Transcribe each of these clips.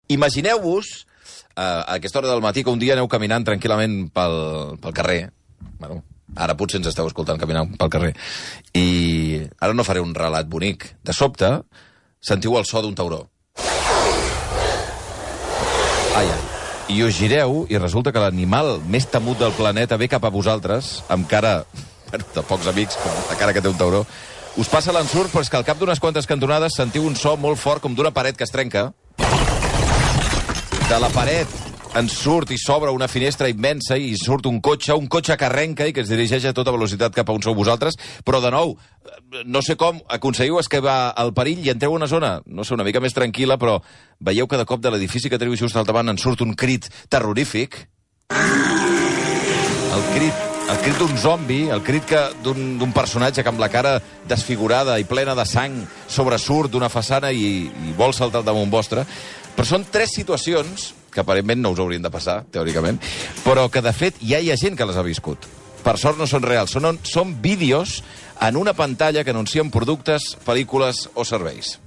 Imagineu-vos a aquesta hora del matí que un dia aneu caminant tranquil·lament pel carrer. Bueno, ara potser ens esteu escoltant caminant pel carrer. I ara no faré un relat bonic. De sobte, sentiu el so d'un tauró. Ai. I us gireu i resulta que l'animal més temut del planeta ve cap a vosaltres, amb cara, de pocs amics, com la cara que té un tauró. Us passa l'ensurt, però és que al cap d'unes quantes cantonades sentiu un so molt fort com d'una paret que es trenca. De la paret en surt i s'obre una finestra immensa i surt un cotxe que arrenca i que es dirigeix a tota velocitat cap a on sou vosaltres, però de nou, no sé com, aconseguiu esquivar el perill i entreu a una zona, no sé, una mica més tranquil·la, però veieu que de cop de l'edifici que teniu just al davant en surt un crit terrorífic. El crit d'un zombi, el crit d'un personatge que amb la cara desfigurada i plena de sang sobresurt d'una façana i vol saltar al damunt vostre. Però són 3 situacions que aparentment no us haurien de passar, teòricament, però que de fet ja hi ha gent que les ha viscut. Per sort no són reals, són vídeos en una pantalla que anuncien productes, pel·lícules o serveis.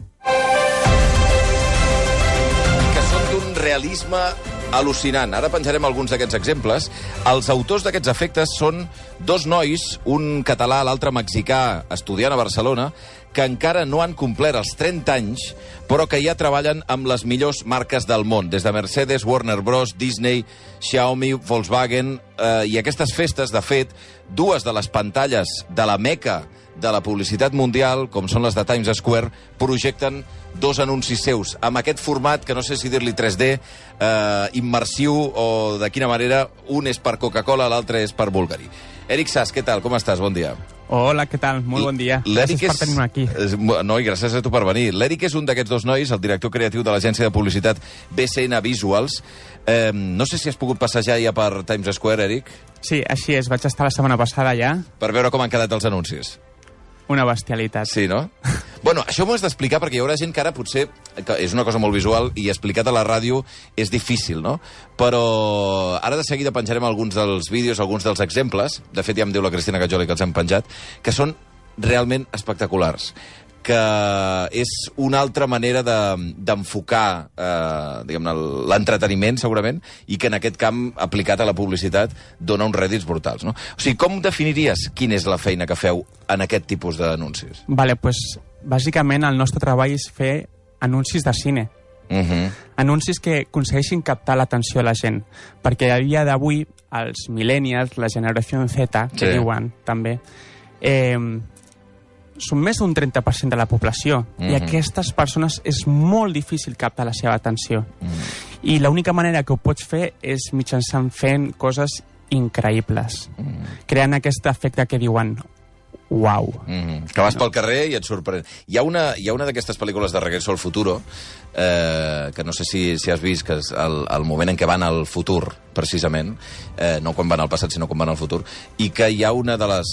Que són d'un realisme al·lucinant. Ara penjarem alguns d'aquests exemples. Els autors d'aquests efectes són 2 nois, un català, l'altre mexicà, estudiant a Barcelona, que encara no han complert els 30 anys, però que ja treballen amb les millors marques del món, des de Mercedes, Warner Bros., Disney, Xiaomi, Volkswagen, i aquestes festes, de fet, 2 de les pantalles de la meca de la publicitat mundial, com són les de Times Square, projecten 2 anuncis seus, amb aquest format, que no sé si dir-li 3D, immersiu, o de quina manera, un és per Coca-Cola, l'altre és per Bulgari. Eric Sass, què tal? Com estàs? Bon dia. Hola, què tal? Molt bon dia. Gràcies per tenir-me aquí. No, i gràcies a tu per venir. L'Eric és un d'aquests 2 nois, el director creatiu de l'agència de publicitat BCN Visuals. No sé si has pogut passejar ja per Times Square, Eric. Sí, així és. Vaig estar la setmana passada ja. Per veure com han quedat els anuncis. Una bestialitat. Sí, no? Bueno, això m'ho has d'explicar perquè hi haurà gent que ara potser, que és una cosa molt visual i explicat a la ràdio és difícil, no? Però ara de seguida penjarem alguns dels vídeos, alguns dels exemples, de fet ja em diu la Cristina Cajoli que els hem penjat, que són realment espectaculars, que és una altra manera d'enfocar diguem-ne, l'entreteniment, segurament, i que en aquest camp, aplicat a la publicitat, dona uns rèdits brutals, no? O sigui, com definiries quina és la feina que feu en aquest tipus d'anuncis? Vale, pues, bàsicament el nostre treball és fer anuncis de cine. Anuncis que aconsegueixin captar l'atenció de la gent, perquè a dia d'avui els millennials, la generació Z, que diuen també, són més d'un 30% de la població, i aquestes persones és molt difícil captar la seva atenció. I l'única manera que ho pots fer és mitjançant fent coses increïbles, creant aquest efecte que diuen uau. Que vas pel carrer i et sorprèn. Hi ha una d'aquestes pel·lícules de Regreso al Futuro, que no sé si has vist, que és el moment en què van al futur, precisament, no quan van al passat, sinó quan van al futur, i que hi ha una de les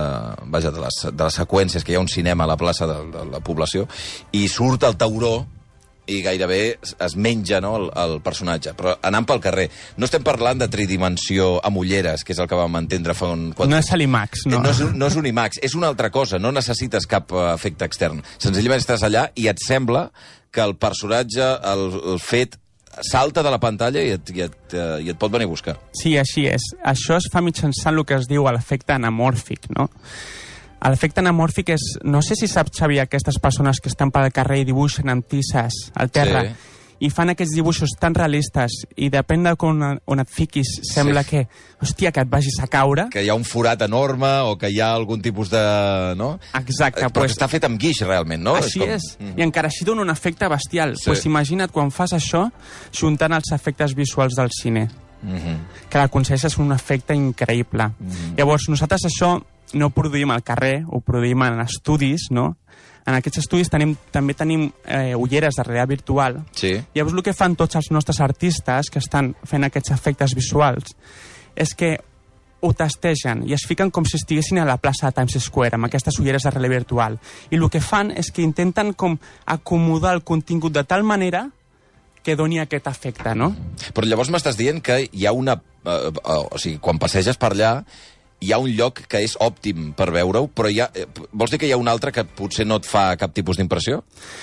seqüències, que hi ha un cinema a la plaça de la població, i surt el tauró, i gairebé es menja, no, el personatge. Però anant pel carrer, no estem parlant de tridimensió amb ulleres, que és el que vam entendre fa un... No és l'IMAX, no. No és un IMAX, és una altra cosa, no necessites cap efecte extern. Senzillament estàs allà i et sembla que el personatge, el fet, salta de la pantalla i et pot venir a buscar. Sí, així és. Això es fa mitjançant el que es diu l'efecte anamòrfic, no? L'efecte anamòrfic és... No sé si saps, Xavi, aquestes persones que estan pel carrer i dibuixen amb tisses al terra, i fan aquests dibuixos tan realistes, i depèn de on et fiquis, sembla que, hòstia, que et vagis a caure. Que hi ha un forat enorme o que hi ha algun tipus de... no? Exacte. Però està fet amb guix, realment, no? Així és. I encara així dona un efecte bestial. Pues imagina't quan fas això, juntant els efectes visuals del cine. Que l'aconsegueixes un efecte increïble. Llavors, nosaltres això no ho produïm al carrer, ho produïm en estudis, no? En aquests estudis també tenim ulleres de realitat virtual. Sí. Llavors el que fan tots els nostres artistes que estan fent aquests efectes visuals és que ho testegen i es fiquen com si estiguessin a la plaça de Times Square amb aquestes ulleres de realitat virtual. I el que fan és que intenten com acomodar el contingut de tal manera que doni aquest efecte, no? Però llavors m'estàs dient que hi ha una... o sigui, quan passeges per allà hi ha un lloc que és òptim per veure-ho, però vols dir que hi ha un altre que potser no et fa cap tipus d'impressió?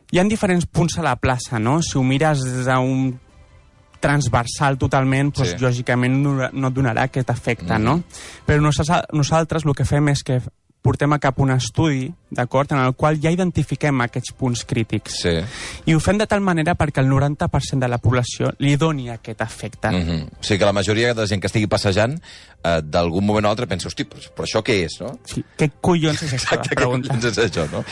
Hi ha diferents punts a la plaça, no? Si ho mires des d'un transversal totalment, doncs, lògicament no et donarà aquest efecte, no? Però nosaltres el que fem és que portem a cap un estudi, d'acord, en el qual ja identifiquem aquests punts crítics. Sí. I ho fem de tal manera perquè el 90% de la població li doni aquest efecte. O sigui que la majoria de gent que estigui passejant, d'algun moment o altre pensa, hosti, però això què és, no? Sí, què collons és això? Exacte, què collons és això, no?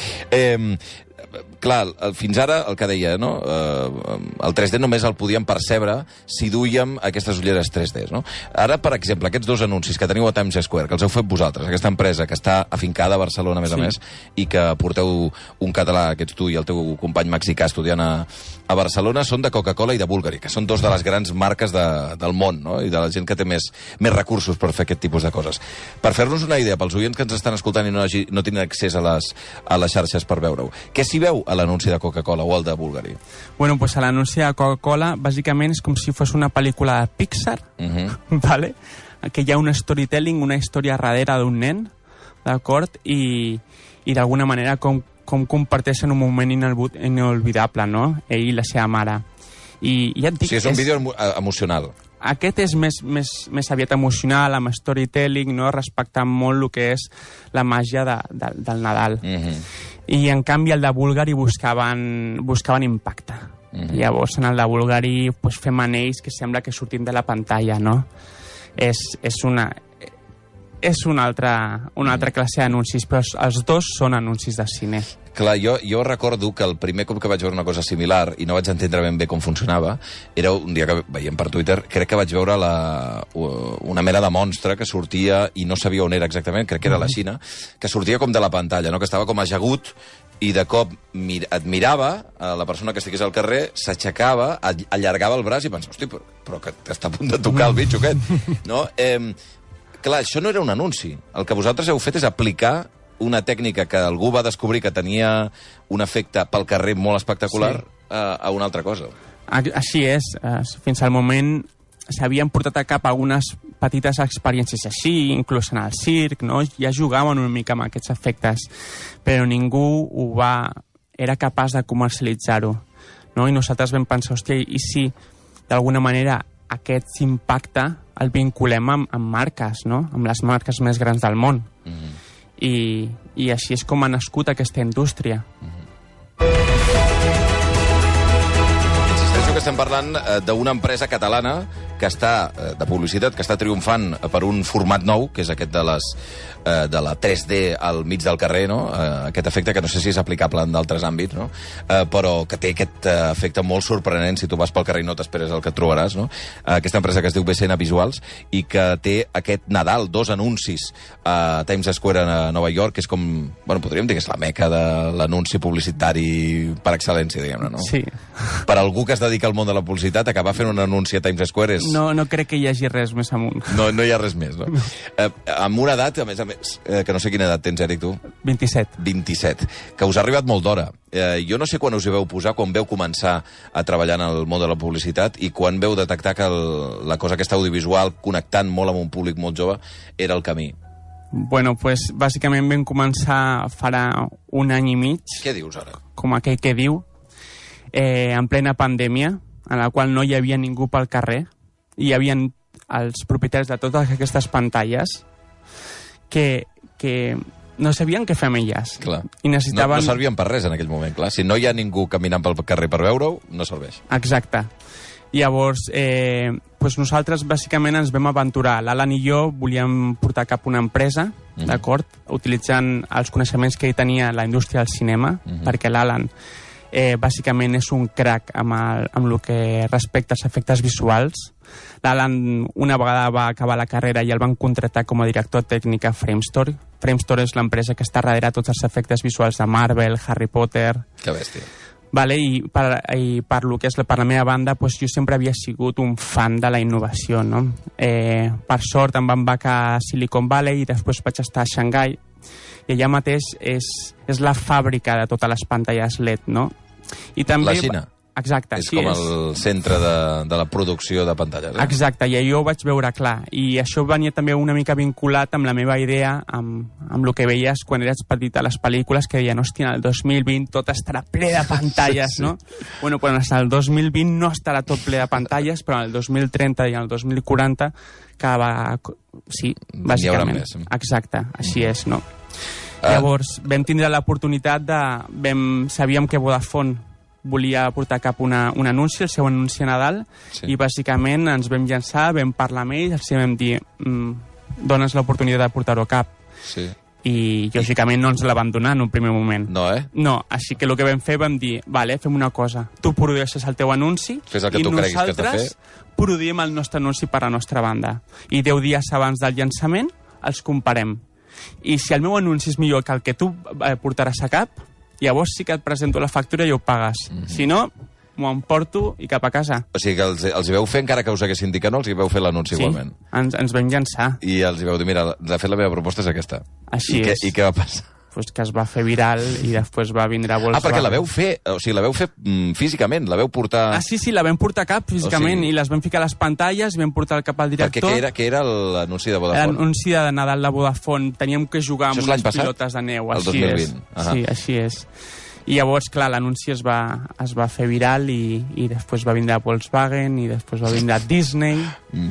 Clar, fins ara, el que deia, no? El 3D només el podíem percebre si duíem aquestes ulleres 3D, no? Ara, per exemple, aquests dos anuncis que teniu a Times Square, que els heu fet vosaltres, aquesta empresa que està afincada a Barcelona, a més, i que porteu un català, que ets tu i el teu company mexicà estudiant a Barcelona, són de Coca-Cola i de Bulgari, que són dos de les grans marques del món, no? I de la gent que té més recursos per fer aquest tipus de coses. Per fer-nos una idea, pels oients que ens estan escoltant i no tenen accés a les xarxes per veure-ho, què s'hi veu a l'anunci de Coca-Cola o el de Bulgari? Bueno, pues a l'anunci de Coca-Cola, bàsicament és com si fos una pel·lícula de Pixar, ¿vale? Que hi ha un storytelling, una història darrere d'un nen, d'acord? I d'alguna manera com comparteixen un moment inolvidable, no? Ell i la seva mare. I ja et dic, o sigui, és un vídeo emocional. Aquest és més aviat emocional, amb storytelling, no? Respectant molt el que és la màgia del Nadal. I en canvi el de Bulgari buscaven impacte. Llavors en el de Bulgari pues, fem anells que sembla que sortim de la pantalla, no? És una altra classe d'anuncis, però els dos són anuncis de cine. Clar, jo recordo que el primer cop que vaig veure una cosa similar i no vaig entendre ben bé com funcionava, era un dia que veiem per Twitter, crec que vaig veure una mena de monstre que sortia i no sabia on era exactament, crec que era la Xina, que sortia com de la pantalla, no? Que estava com ajagut i de cop et mirava, la persona que estigués al carrer, s'aixecava, allargava el braç i pensava, hosti, però que està a punt de tocar el bitxo aquest, no? Clar, això no era un anunci. El que vosaltres heu fet és aplicar una tècnica que algú va descobrir que tenia un efecte pel carrer molt espectacular a una altra cosa. Així és. Fins al moment s'havien portat a cap algunes petites experiències així, inclús en el circ, no? Ja jugaven una mica amb aquests efectes, però ningú era capaç de comercialitzar-ho, no? I nosaltres vam pensar, hòstia, i si d'alguna manera aquest impacte el vinculem amb marques, no? Amb les marques més grans del món. I així és com ha nascut aquesta indústria. Insisteixo que estem parlant d'una empresa catalana que està de publicitat, que està triomfant per un format nou, que és aquest de la 3D al mig del carrer, no? Aquest efecte que no sé si és aplicable en d'altres àmbits, no? Però que té aquest efecte molt sorprenent si tu vas pel carrer i no t'esperes el que et trobaràs, no? Aquesta empresa que es diu BCN Visuals i que té aquest Nadal, 2 anuncis a Times Square a Nova York, que és com, bueno, podríem dir que és la meca de l'anunci publicitari per excel·lència, diguem-ne, no? Sí. Per algú que es dedica al món de la publicitat, acabar fent un anunci a Times Square és... No crec que hi hagi res més amunt. No hi ha res més, no? Amb una edat, a més, que no sé quina edat tens, Eric, tu? 27. 27, que us ha arribat molt d'hora. Jo no sé quan us hi veu posar, quan veu començar a treballar en el món de la publicitat i quan veu detectar que la cosa aquesta audiovisual, connectant molt amb un públic molt jove, era el camí. Bueno, pues, bàsicament vam començar farà un any i mig. Què dius ara? Com aquell que diu, en plena pandèmia, en la qual no hi havia ningú pel carrer, i hi havia els propietaris de totes aquestes pantalles que no sabien què fer amb elles. Clar. I necessitaven... No servien per res en aquell moment, clar. Si no hi ha ningú caminant pel carrer per veure-ho, no serveix. Exacte. Llavors, doncs nosaltres bàsicament ens vam aventurar. L'Alan i jo volíem portar cap una empresa, d'acord? Utilitzant els coneixements que ell tenia a la indústria del cinema, perquè l'Alan bàsicament és un crack amb el que respecta als efectes visuals. L'Alan una vegada va acabar la carrera i el van contractar com a director tècnic a Framestore. Framestore és l'empresa que està darrere tots els efectes visuals de Marvel, Harry Potter... Que bèstia. Vale, i per lo que és per la meva banda, doncs jo sempre havia sigut un fan de la innovació, no? Per sort em van becar a Silicon Valley i després vaig estar a Xangai i allà mateix és la fàbrica de totes les pantalles LED, no? I també, la Xina? exacte. És com el centre de la producció de pantalles. Exacte, i jo ho vaig veure clar. I això venia també una mica vinculat amb la meva idea, amb el que veies quan eres petit a les pel·lícules, que deien, hòstia, en el 2020 tot estarà ple de pantalles, no? Bueno, doncs el 2020 no estarà tot ple de pantalles, però en el 2030 i en el 2040 sí, bàsicament. Exacte, així és, no? Llavors, vam tindre l'oportunitat sabíem que Vodafone volia portar a cap un anunci, el seu anunci a Nadal, i bàsicament ens vam llançar, vam parlar amb ells, els vam dir, dones l'oportunitat de portar-ho a cap. Sí. I, lògicament, no ens la van donar en un primer moment. No, No, així que el que vam fer, vam dir, vale, fem una cosa, tu produeixes el teu anunci i nosaltres produïm el nostre anunci per la nostra banda. I 10 dies abans del llançament els comparem. I si el meu anunci és millor que el que tu portaràs a cap, llavors sí que et presento la factura i ho pagues. Si no, m'ho emporto i cap a casa. O sigui que els hi veu fer, encara que us haguessin dit que no, els hi veu fer l'anunci igualment. Sí, ens vam llançar. I els hi veu dir, mira, de fet la meva proposta és aquesta. Així és. I què va passar? Pues que es va fer viral i després va vindre a Volkswagen. Perquè la veu fer, o sigui, la veu fer físicament, la veu portar... Sí, la vam portar a cap físicament, i les vam ficar a les pantalles, vam portar cap al director. Perquè què era l'anunci de Vodafone? L'anunci de Nadal de Vodafone. Teníem que jugar amb unes pilotes de neu. El 2020. Sí, així és. I llavors, clar, l'anunci es va fer viral i després va vindre a Volkswagen i després va vindre a Disney...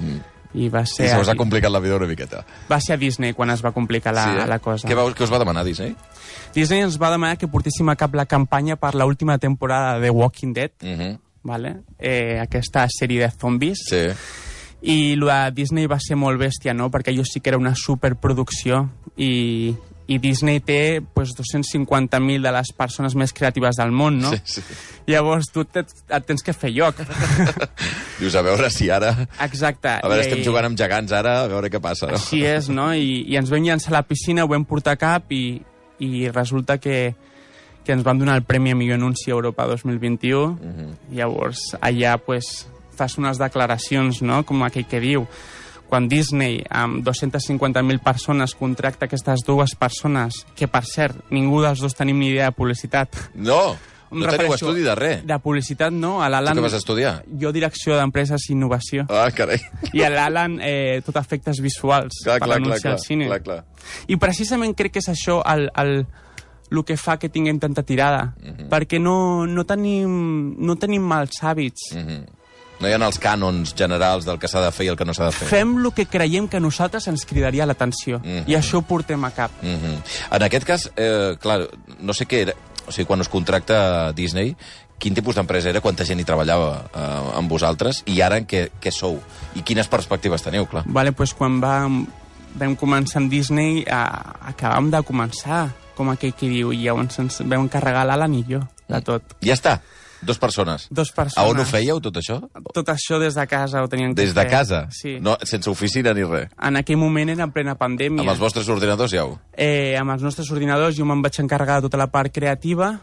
I va ser... I se us ha complicat la vida una miqueta. Va ser a Disney quan es va complicar la cosa. Què us va demanar Disney? Disney ens va demanar que portéssim a cap la campanya per l'última temporada de The Walking Dead, vale? Aquesta sèrie de zombis. Sí. I el de Disney va ser molt bèstia, no? Perquè allò sí que era una superproducció i Disney té 250.000 de les persones més creatives del món, no? Sí. Llavors tu et tens que fer lloc. Dius, a veure si ara... Exacte. A veure, estem jugant amb gegants ara, a veure què passa, no? Així és, no? I ens vam llançar a la piscina, ho vam portar a cap i resulta que ens van donar el Premi a Millor Anunci a Europa 2021. Llavors, allà, fas unes declaracions, no? Com aquell que diu... Quan Disney, amb 250.000 persones, contracta aquestes dues persones, que, per cert, ningú dels dos tenim ni idea de publicitat. No teniu estudi de res. De publicitat, no. Tu què vas estudiar? Jo, direcció d'empreses i innovació. Ah, carai. I l'Alan, tot efectes visuals per anunciar al cine. Clar. I precisament crec que és això el que fa que tinguem tanta tirada, perquè no tenim mals hàbits. No hi ha els cànons generals del que s'ha de fer i el que no s'ha de fer. Fem el que creiem que a nosaltres ens cridaria l'atenció. I això ho portem a cap. En aquest cas, clar, no sé què era... O sigui, quan us contracta Disney, quin tipus d'empresa era, quanta gent hi treballava amb vosaltres, i ara en què sou? I quines perspectives teniu, clar? Vale, doncs quan vam començar amb Disney, acabàvem de començar, com aquell que diu, i llavors ens vam encarregar l'Alan i jo, de tot. Ja està. 2 persones. 2 persones. A on ho fèieu, tot això? Tot això des de casa ho teníem que fer. Des de casa? Sí. No, sense oficina ni res? En aquell moment era en plena pandèmia. Amb els vostres ordinadors ja ho? Amb els nostres ordinadors jo me'n vaig encarregar de tota la part creativa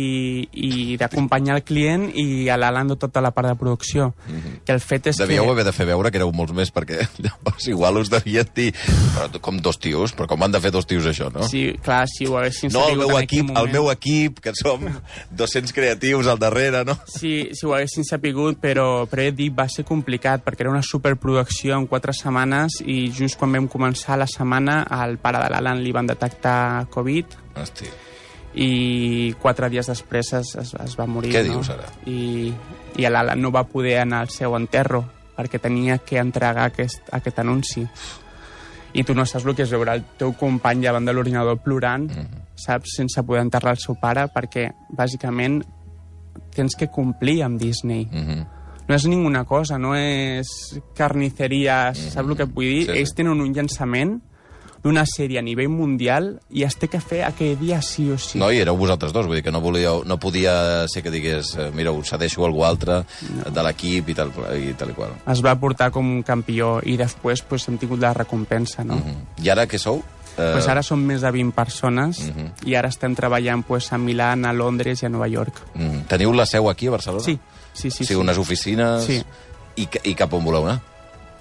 i d'acompanyar el client i a l'Alan de tota la part de producció. Que el fet és Devíeu haver de fer veure que éreu molts més, perquè llavors igual us devien dir però com 2 tios? Però com han de fer 2 tios això, no? Sí, clar, si ho haguessin no, sapigut el meu equip, que som 200 creatius al darrere, no? Sí, si ho haguessin sapigut, però he dit, va ser complicat, perquè era una superproducció en 4 setmanes i just quan vam començar la setmana al pare de l'Alan li van detectar Covid. Hosti. I 4 dies després es va morir. Què dius ara? I l'Alan no va poder anar al seu enterro perquè tenia que entregar aquest anunci. I tu no saps el que és veure el teu company davant de l'ordinador plorant, saps, sense poder enterrar el seu pare, perquè bàsicament tens que complir amb Disney. No és ninguna cosa, no és carnisseria, saps el que et vull dir? Sí. Ells tenen un llançament d'una sèrie a nivell mundial i es té que fer aquell dia sí o sí. No, i éreu vosaltres dos, vull dir que no podia ser que digués, mira, us cedeixo algú altre de l'equip i tal i qual. Es va portar com un campió i després hem tingut la recompensa, no? I ara què sou? Ara som més de 20 persones i ara estem treballant a Milà, a Londres i a Nova York. Teniu la seu aquí a Barcelona? Sí. O sigui, unes oficines... Sí. I cap on voleu anar?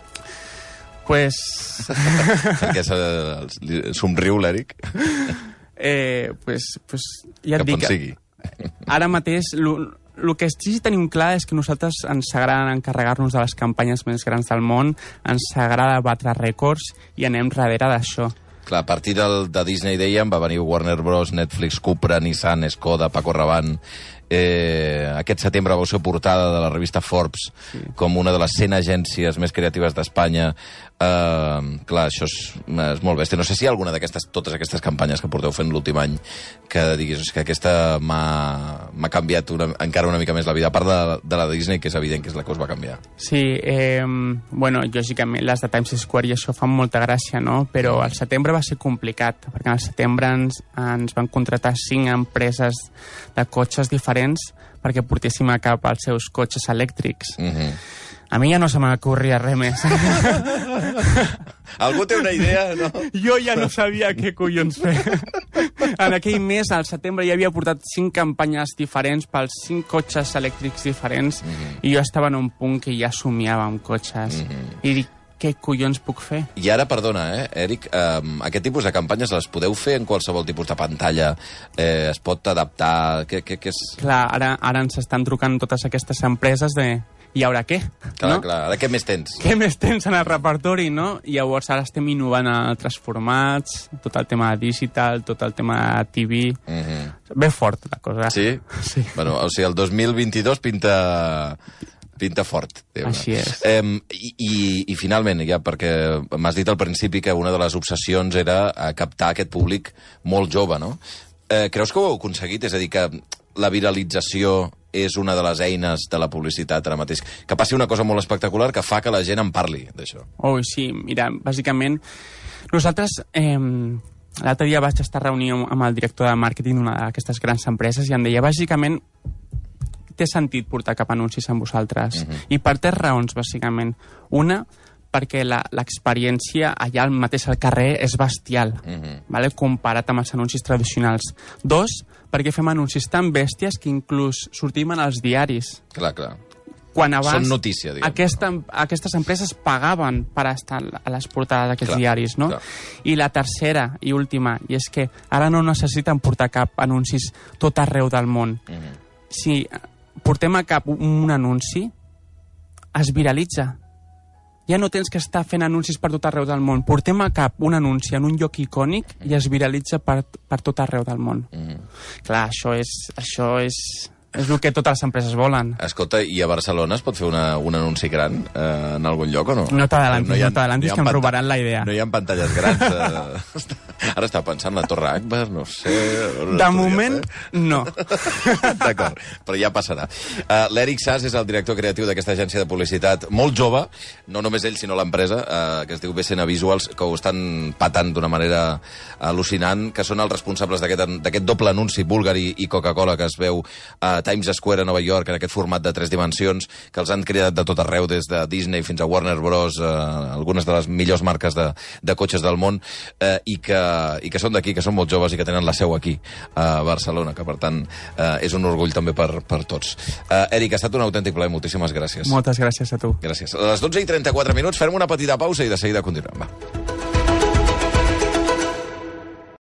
Perquè somriu l'Eric. Ja et cap dic... on sigui. Ara mateix el que sí tenim clar és que nosaltres ens agrada encarregar-nos de les campanyes més grans del món, ens agrada batre rècords i anem darrere d'això. Clar, a partir de Disney, dèiem, va venir Warner Bros., Netflix, Cupra, Nissan, Skoda, Paco Rabanne. Aquest setembre vau ser portada de la revista Forbes com una de les 100 agències més creatives d'Espanya. Clar, això és molt bèstia. No sé si hi ha alguna totes aquestes campanyes que porteu fent l'últim any que diguis que aquesta m'ha canviat encara una mica més la vida, a part de la de Disney, que és evident que és la que us va canviar. Sí, bueno, lògicament les de Times Square i això fan molta gràcia, no? Però al setembre va ser complicat, perquè al setembre ens van contratar 5 empreses de cotxes diferents perquè portéssim a cap els seus cotxes elèctrics. A mi ja no se m'ocorria res més. Algú té una idea, no? Jo ja no sabia què collons fer. En aquell mes, al setembre, ja havia portat 5 campanyes diferents pels 5 cotxes elèctrics diferents i jo estava en un punt que ja somiava amb cotxes. I dic, què collons puc fer? I ara, perdona, Eric, aquest tipus de campanyes les podeu fer en qualsevol tipus de pantalla? Es pot adaptar? Què és? Clar, ara ens estan trucant totes aquestes empreses de... I ara què? Clar, no? clar. Ara què més tens? Què més tens en el repertori, no? I llavors ara estem innovant en altres formats, tot el tema digital, tot el tema TV... Ben fort, la cosa. Sí? Sí. Bueno, o sigui, el 2022 pinta fort. Així és. I finalment, ja perquè m'has dit al principi que una de les obsessions era captar aquest públic molt jove, no? Creus que ho heu aconseguit? És a dir, que la viralització és una de les eines de la publicitat ara mateix. Que passi una cosa molt espectacular que fa que la gent en parli, d'això. Oh, sí. Mira, bàsicament, nosaltres... L'altre dia vaig estar reunint amb el director de màrqueting d'una d'aquestes grans empreses i em deia, bàsicament, té sentit portar cap anuncis amb vosaltres. I per 3 raons, bàsicament. Una, perquè l'experiència allà mateix al carrer és bestial, vale? Comparat amb els anuncis tradicionals. 2, perquè fem anuncis tan bèsties que inclús sortim en els diaris. Clar, clar. Quan abans són notícia, diguem. aquestes empreses pagaven per estar a les portades d'aquests diaris, no? Clar. I la tercera i última, i és que ara no necessiten portar cap anuncis tot arreu del món. Si portem a cap un anunci, es viralitza. Ja no tens que estar fent anuncis per tot arreu del món. Portem a cap un anunci en un lloc icònic i es viralitza per tot arreu del món. Clar, això és el que totes les empreses volen. Escolta, i a Barcelona es pot fer un anunci gran en algun lloc o no? No t'adelantis, que em robaran la idea. No hi ha pantalles grans. Ara estava pensant la Torre Akbar, no sé... De moment, no. D'acord, però ja passarà. L'Eric Sas és el director creatiu d'aquesta agència de publicitat molt jove, no només ell, sinó l'empresa, que es diu BCN Visuals, que ho estan patant d'una manera al·lucinant, que són els responsables d'aquest doble anunci, Bulgari i Coca-Cola, que es veu a Times Square a Nova York, en aquest format de 3 dimensions, que els han creat de tot arreu, des de Disney fins a Warner Bros., algunes de les millors marques de cotxes del món, i que són d'aquí, que són molt joves i que tenen la seu aquí, a Barcelona, que per tant és un orgull també per tots. Eric, ha estat un autèntic plaer, moltíssimes gràcies. Moltes gràcies a tu. Gràcies. A les 12:34 farem una petita pausa i de seguida continuem. Va.